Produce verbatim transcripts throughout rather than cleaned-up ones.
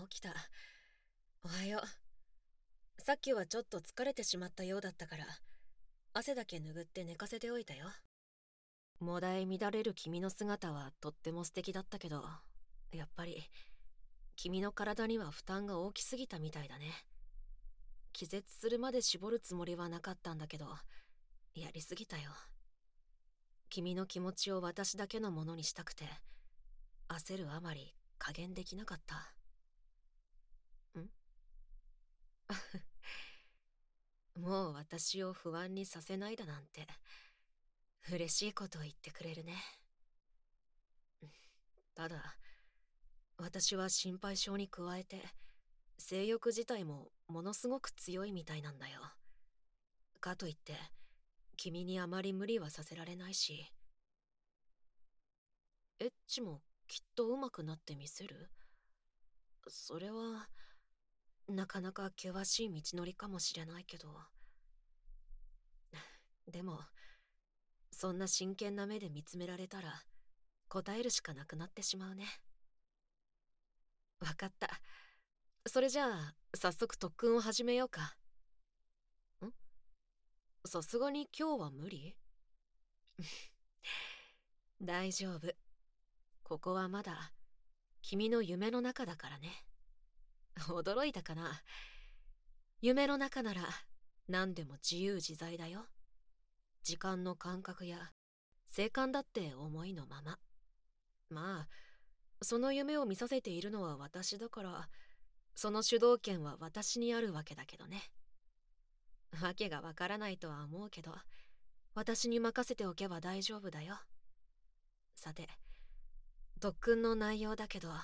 起きた。おはよう。さっきはちょっと疲れてしまったようだったから、汗だけ拭って寝かせておいたよ。もだえ乱れる君の姿はとっても素敵だったけど、やっぱり君の体には負担が大きすぎたみたいだね。気絶するまで絞るつもりはなかったんだけど、やりすぎたよ。君の気持ちを私だけのものにしたくて、焦るあまり加減できなかった。んもう私を不安にさせないだなんて、嬉しいことを言ってくれるね。ただ、私は心配性に加えて、性欲自体もものすごく強いみたいなんだよ。かといって、君にあまり無理はさせられないし。エッチもきっと上手くなってみせる？それは、なかなか険しい道のりかもしれないけど。でも、そんな真剣な目で見つめられたら、答えるしかなくなってしまうね。わかった。それじゃあ、早速特訓を始めようか。ん？さすがに今日は無理？大丈夫。ここはまだ、君の夢の中だからね。驚いたかな？夢の中なら、何でも自由自在だよ。時間の感覚や、性感だって思いのまま。まあ、その夢を見させているのは私だから、その主導権は私にあるわけだけどね。わけがわからないとは思うけど、私に任せておけば大丈夫だよ。さて、特訓の内容だけど、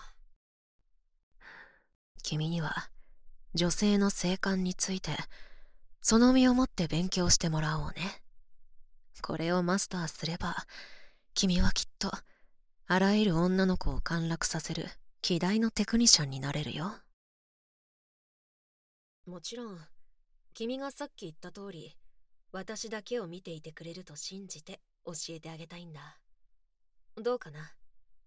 君には女性の性感についてその身をもって勉強してもらおうね。これをマスターすれば、君はきっとあらゆる女の子を陥落させる希代のテクニシャンになれるよ。もちろん、君がさっき言った通り、私だけを見ていてくれると信じて教えてあげたいんだ。どうかな？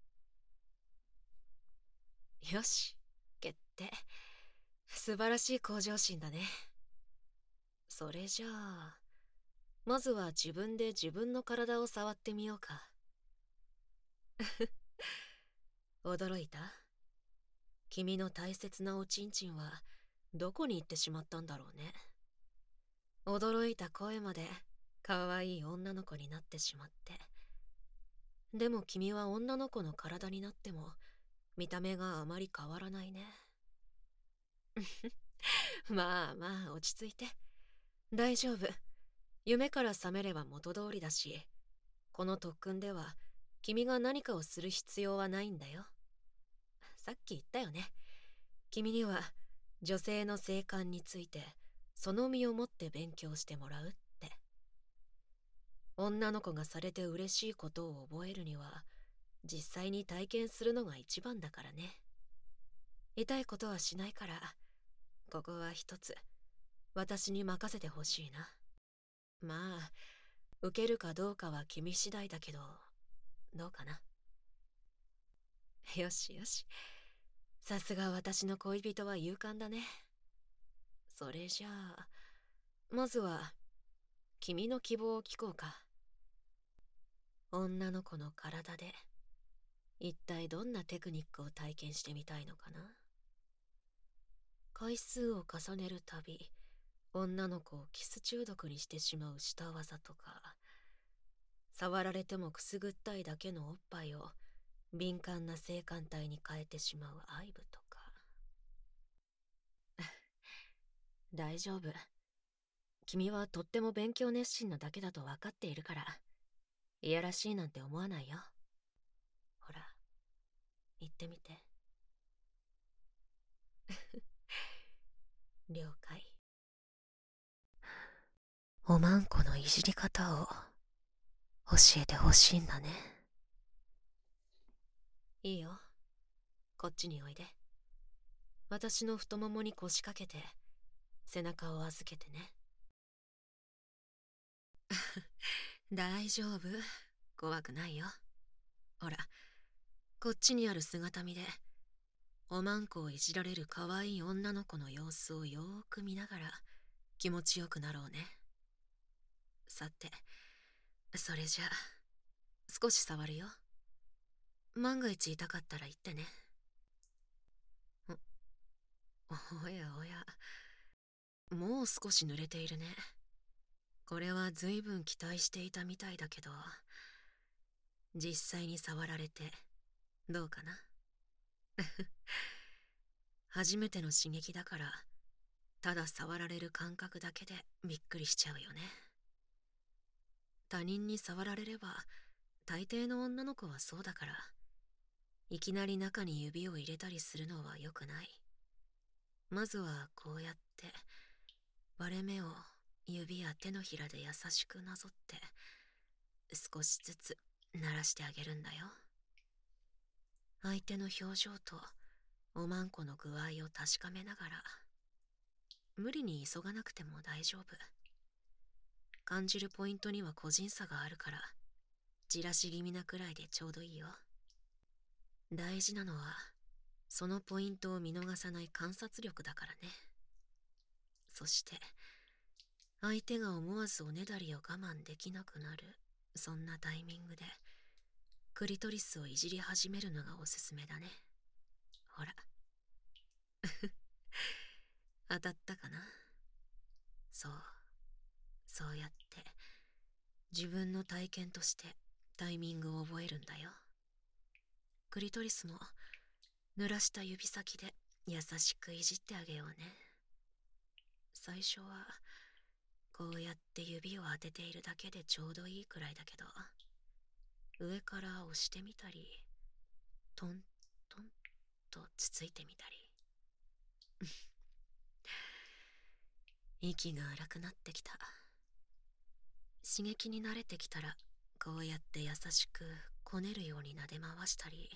よし、決定。素晴らしい向上心だね。それじゃあ、まずは自分で自分の体を触ってみようか。驚いた？君の大切なおちんちんはどこに行ってしまったんだろうね。驚いた声まで可愛い女の子になってしまって。でも君は女の子の体になっても見た目があまり変わらないね。まあまあ落ち着いて。大丈夫。夢から覚めれば元通りだし、この特訓では君が何かをする必要はないんだよ。さっき言ったよね。君には女性の性感についてその身をもって勉強してもらうって。女の子がされて嬉しいことを覚えるには実際に体験するのが一番だからね。痛いことはしないから、ここは一つ私に任せてほしいな。まあ、受けるかどうかは君次第だけど、どうかな？よしよし。さすが私の恋人は勇敢だね。それじゃあ、まずは君の希望を聞こうか。女の子の体で一体どんなテクニックを体験してみたいのかな？回数を重ねるたび女の子をキス中毒にしてしまう下技とか、触られてもくすぐったいだけのおっぱいを敏感な性感帯に変えてしまう愛部とか。大丈夫。君はとっても勉強熱心なだけだと分かっているから、いやらしいなんて思わないよ。ほら、言ってみて。了解。おまんこのいじり方を教えてほしいんだね。いいよ。こっちにおいで。私の太ももに腰掛けて背中を預けてね。大丈夫。怖くないよ。ほら、こっちにある姿見でおまんこをいじられる可愛い女の子の様子をよーく見ながら気持ちよくなろうね。さて、それじゃあ少し触るよ。万が一痛かったら言ってね。おやおや、もう少し濡れているね。これは随分期待していたみたいだけど、実際に触られてどうかな。初めての刺激だから、ただ触られる感覚だけでびっくりしちゃうよね。他人に触られれば、大抵の女の子はそうだから、いきなり中に指を入れたりするのは良くない。まずはこうやって割れ目を指や手のひらで優しくなぞって少しずつ鳴らしてあげるんだよ。相手の表情とおまんこの具合を確かめながら、無理に急がなくても大丈夫。感じるポイントには個人差があるから、じらし気味なくらいでちょうどいいよ。大事なのはそのポイントを見逃さない観察力だからね。そして相手が思わずおねだりを我慢できなくなる、そんなタイミングでクリトリスをいじり始めるのがおすすめだね。ほら。当たったかな。そう、そうやって自分の体験としてタイミングを覚えるんだよ。クリトリスも濡らした指先で優しくいじってあげようね。最初はこうやって指を当てているだけでちょうどいいくらいだけど、上から押してみたり、トントンとつついてみたり。息が荒くなってきた。刺激に慣れてきたら、こうやって優しくこねるように撫で回したり。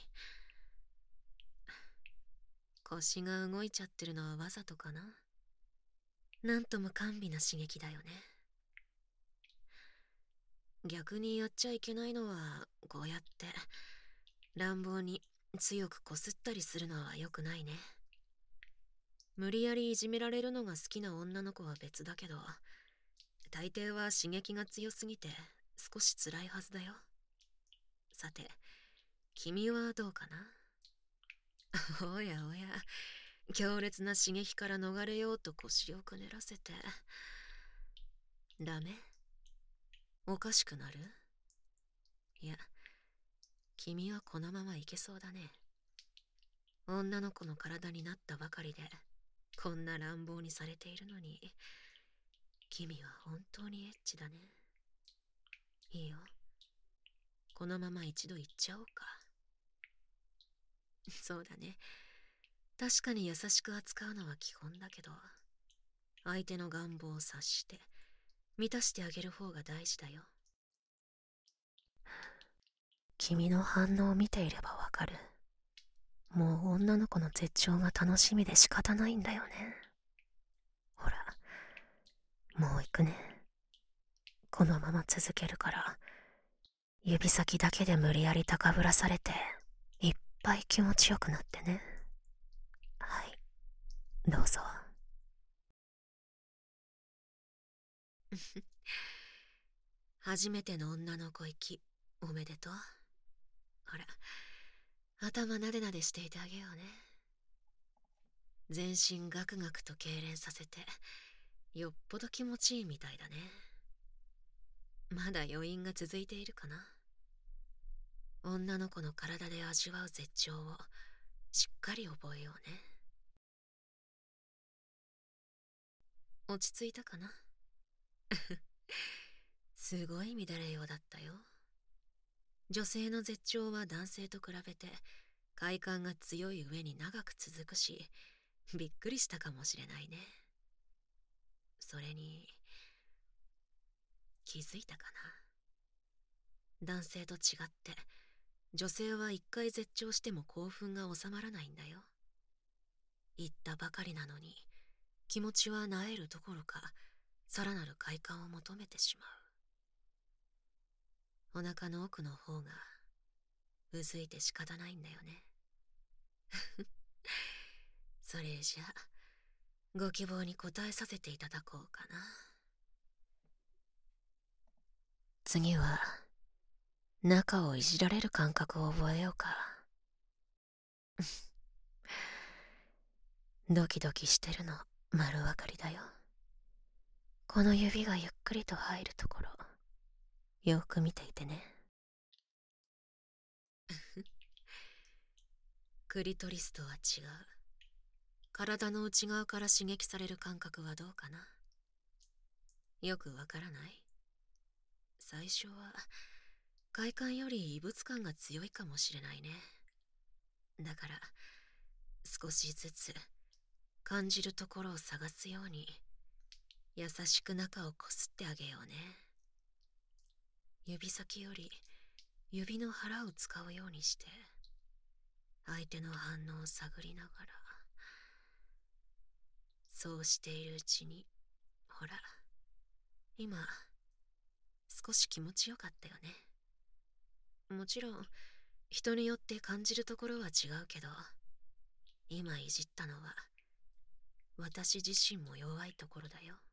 腰が動いちゃってるのはわざとかな。なんとも甘美な刺激だよね。逆にやっちゃいけないのは、こうやって乱暴に強くこすったりするのは良くないね。無理やりいじめられるのが好きな女の子は別だけど、大抵は刺激が強すぎて少し辛いはずだよ。さて、君はどうかな。おやおや、強烈な刺激から逃れようと腰をくねらせて。ダメ？おかしくなる？いや、君はこのままいけそうだね。女の子の体になったばかりで、こんな乱暴にされているのに、君は本当にエッチだね。いいよ。このまま一度行っちゃおうか。そうだね。確かに優しく扱うのは基本だけど、相手の願望を察して満たしてあげる方が大事だよ。君の反応を見ていればわかる。もう女の子の絶頂が楽しみで仕方ないんだよね。ほら、もう行くね。このまま続けるから、指先だけで無理やり高ぶらされて、いっぱい気持ちよくなってね。はい、どうぞ。初めての女の子行き、おめでとう。ほら、頭なでなでしていてあげようね。全身ガクガクと痙攣させて、よっぽど気持ちいいみたいだね。まだ余韻が続いているかな。女の子の体で味わう絶頂をしっかり覚えようね。落ち着いたかな。すごい乱れようだったよ。女性の絶頂は男性と比べて快感が強い上に長く続くし、びっくりしたかもしれないね。それに気づいたかな。男性と違って女性は一回絶頂しても興奮が収まらないんだよ。言ったばかりなのに気持ちは萎えるどころかさらなる快感を求めてしまう。お腹の奥の方がうずいて仕方ないんだよね。 それじゃご希望に応えさせていただこうかな。次は中をいじられる感覚を覚えようか。ドキドキしてるの丸分かりだよ。この指がゆっくりと入るところ、よく見ていてね。クリトリスとは違う。体の内側から刺激される感覚はどうかな。よくわからない。最初は快感より異物感が強いかもしれないね。だから少しずつ感じるところを探すように優しく中をこすってあげようね。指先より指の腹を使うようにして相手の反応を探りながら、そうしているうちに、ほら今少し気持ちよかったよね。もちろん人によって感じるところは違うけど、今いじったのは私自身も弱いところだよ。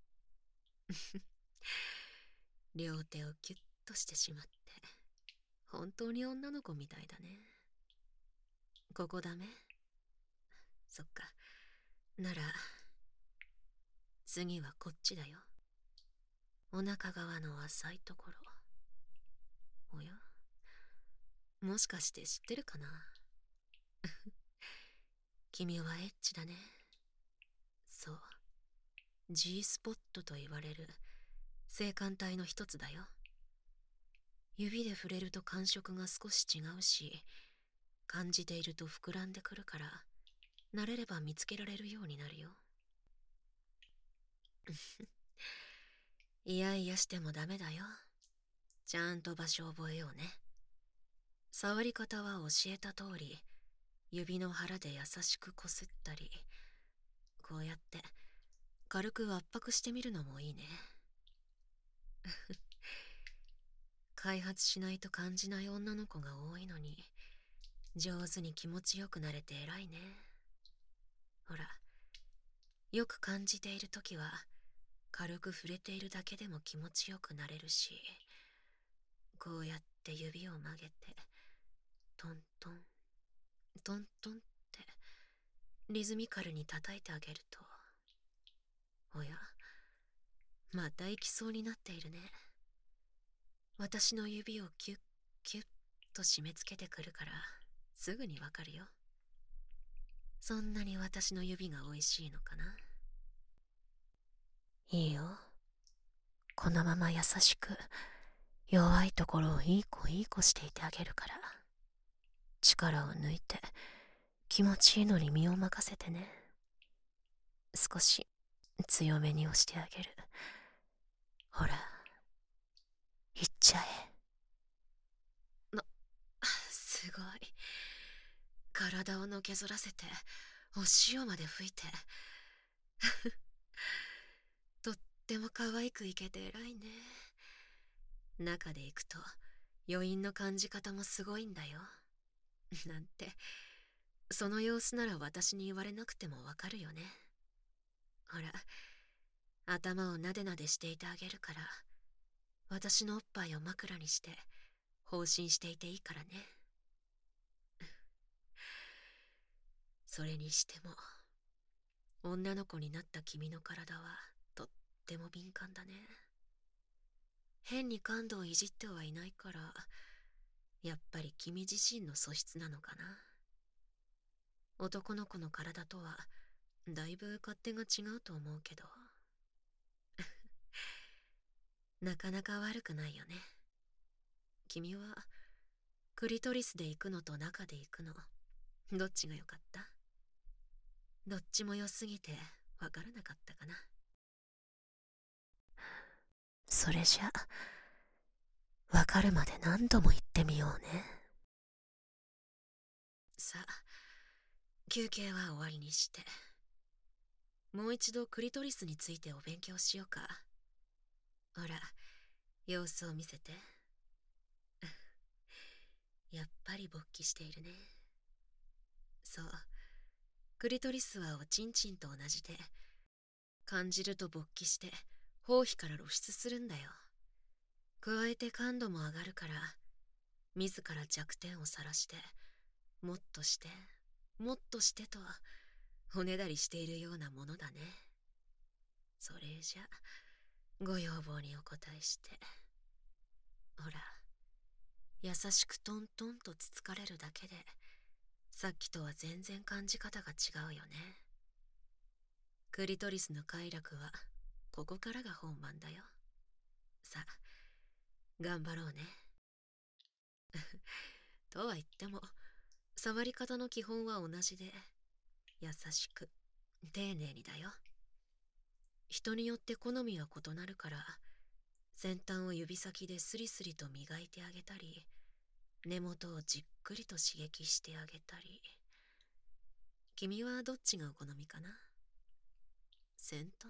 両手をキュッとしてしまって本当に女の子みたいだね。ここダメ？そっか。なら次はこっちだよ。お腹側の浅いところ。おや、もしかして知ってるかな？君はエッチだね。そう、 G スポットと言われる性感帯の一つだよ。指で触れると感触が少し違うし、感じていると膨らんでくるから、慣れれば見つけられるようになるよ。いやいやしてもダメだよ。ちゃんと場所を覚えようね。触り方は教えた通り、指の腹で優しくこすったり、こうやって軽く圧迫してみるのもいいね。開発しないと感じない女の子が多いのに、上手に気持ちよくなれて偉いね。ほら、よく感じているときは軽く触れているだけでも気持ちよくなれるし、こうやって指を曲げてトントントントンってリズミカルに叩いてあげると、おや、また行きそうになっているね。私の指をキュッキュッと締め付けてくるからすぐにわかるよ。そんなに私の指が美味しいのかな。いいよ。このまま優しく弱いところをいい子いい子していてあげるから、力を抜いて気持ちいいのに身を任せてね。少し強めに押してあげる。ほら、いっちゃえ。な、すごい。体をのけぞらせてお塩まで吹いてとっても可愛くいけて偉いね。中で行くと余韻の感じ方もすごいんだよ。なんて、その様子なら私に言われなくてもわかるよね。ほら、頭をなでなでしていてあげるから、私のおっぱいを枕にして放心していていいからね。それにしても女の子になった君の体はとっても敏感だね。変に感度をいじってはいないから、やっぱり君自身の素質なのかな。男の子の体とはだいぶ勝手が違うと思うけどなかなか悪くないよね。君はクリトリスで行くのと中で行くの、どっちが良かった？どっちも良すぎてわからなかったかな。それじゃわかるまで何度も言ってみようね。さあ、休憩は終わりにして、もう一度クリトリスについてお勉強しようか。ほら、様子を見せて。やっぱり勃起しているね。そう、 クリトリスはおちんちんと同じで、感じると勃起して包皮から露出するんだよ。加えて感度も上がるから、自ら弱点を晒して、もっとしてもっとしてとおねだりしているようなものだね。それじゃご要望にお答えして、ほら、優しくトントンとつつかれるだけで、さっきとは全然感じ方が違うよね。クリトリスの快楽はここからが本番だよ。さあ、頑張ろうね。とは言っても、触り方の基本は同じで、優しく丁寧にだよ。人によって好みは異なるから、先端を指先でスリスリと磨いてあげたり、根元をじっくりと刺激してあげたり。君はどっちがお好みかな？先端？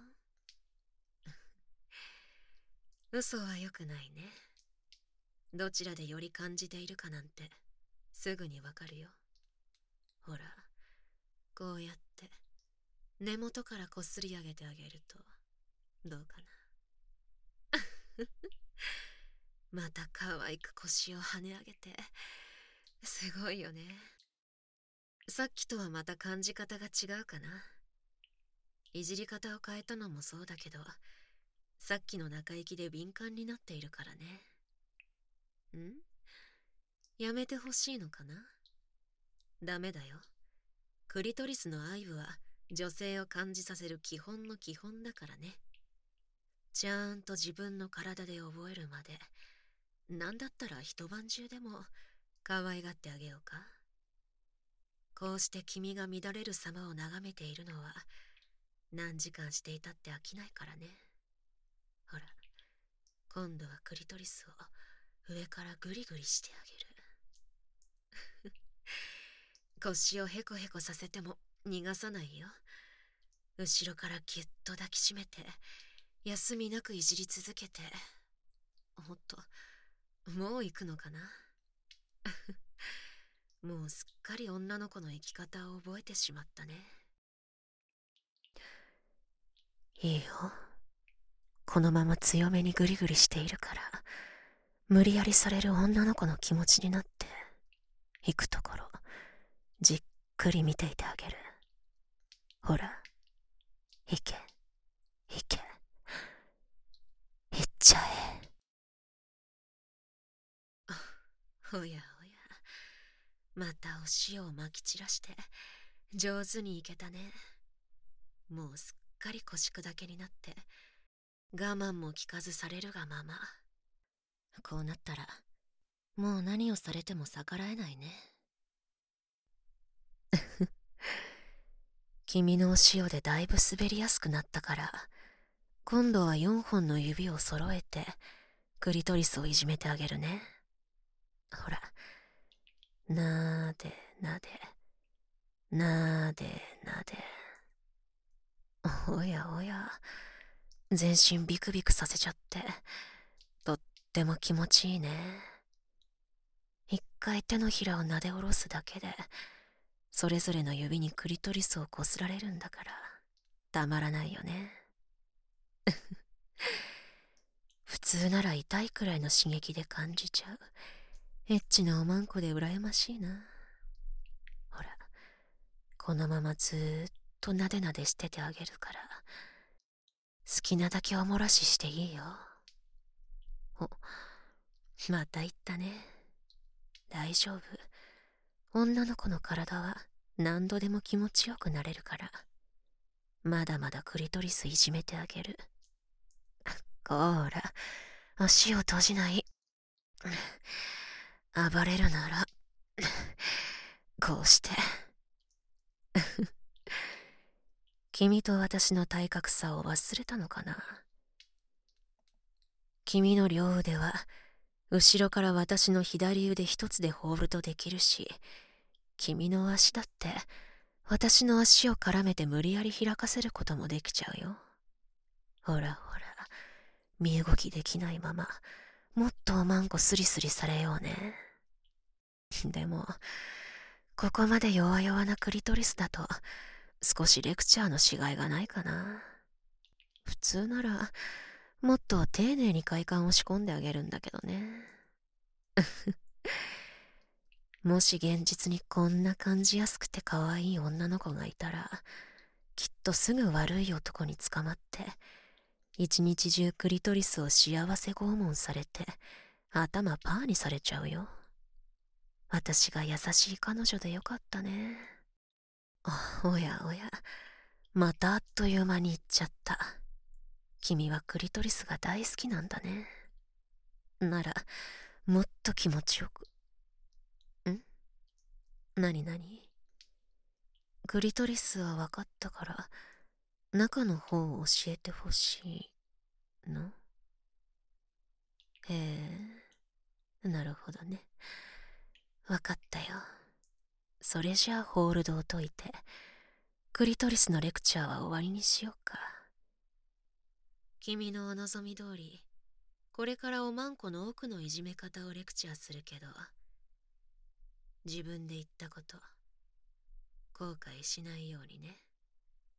嘘は良くないね。どちらでより感じているかなんてすぐにわかるよ。ほら、こうやって根元からこすり上げてあげるとどうかな。また可愛く腰を跳ね上げて、すごいよね。さっきとはまた感じ方が違うかな。いじり方を変えたのもそうだけど、さっきの中行きで敏感になっているからね。ん？やめてほしいのかな？ダメだよ。クリトリスの愛撫は女性を感じさせる基本の基本だからね。ちゃんと自分の体で覚えるまで、なんだったら一晩中でも可愛がってあげようか。こうして君が乱れる様を眺めているのは、何時間していたって飽きないからね。ほら、今度はクリトリスを上からグリグリしてあげる。腰をヘコヘコさせても逃がさないよ。後ろからぎゅっと抱きしめて、休みなくいじり続けて。おっと、もう行くのかな。もうすっかり女の子の生き方を覚えてしまったね。いいよ。このまま強めにグリグリしているから、無理やりされる女の子の気持ちになって、行くところ、じっくり見ていてあげる。ほら、行け、行け、行っちゃえ。おやおや、またお塩をまき散らして、上手にいけたね。もうすっかり腰砕けになって、我慢も聞かずされるがまま。こうなったら、もう何をされても逆らえないね。君のお塩でだいぶ滑りやすくなったから、今度はよんほんの指を揃えて、クリトリスをいじめてあげるね。ほら、なーでなで、なーでなで。おやおや、全身ビクビクさせちゃって、とっても気持ちいいね。一回手のひらを撫で下ろすだけで、それぞれの指にクリトリスをこすられるんだから、たまらないよね。普通なら痛いくらいの刺激で感じちゃう。エッチなおまんこで羨ましいな。ほら、このままずーっとなでなでしててあげるから、好きなだけおもらししていいよ。お、また言ったね。大丈夫。女の子の体は何度でも気持ちよくなれるから。まだまだクリトリスいじめてあげる。こーら、足を閉じない。暴れるなら、こうして。君と私の体格差を忘れたのかな。君の両腕は、後ろから私の左腕一つでホールドできるし、君の足だって、私の足を絡めて無理やり開かせることもできちゃうよ。ほらほら、身動きできないまま、もっとおまんこスリスリされようね。でも、ここまで弱々なクリトリスだと、 少しレクチャーのしがいがないかな。普通なら、もっと丁寧に快感を仕込んであげるんだけどね。もし現実にこんな感じやすくて可愛い女の子がいたら、きっとすぐ悪い男に捕まって、一日中クリトリスを幸せ拷問されて、頭パーにされちゃうよ。私が優しい彼女でよかったね。あ、おやおや、またあっという間に行っちゃった。君はクリトリスが大好きなんだね。なら、もっと気持ちよく。ん？なになに？クリトリスは分かったから、中の方を教えてほしいの？へえ、なるほどね。分かったよ。それじゃあホールドを解いて、クリトリスのレクチャーは終わりにしようか。君のお望み通り、これからおまんこの奥のいじめ方をレクチャーするけど、自分で言ったこと、後悔しないようにね。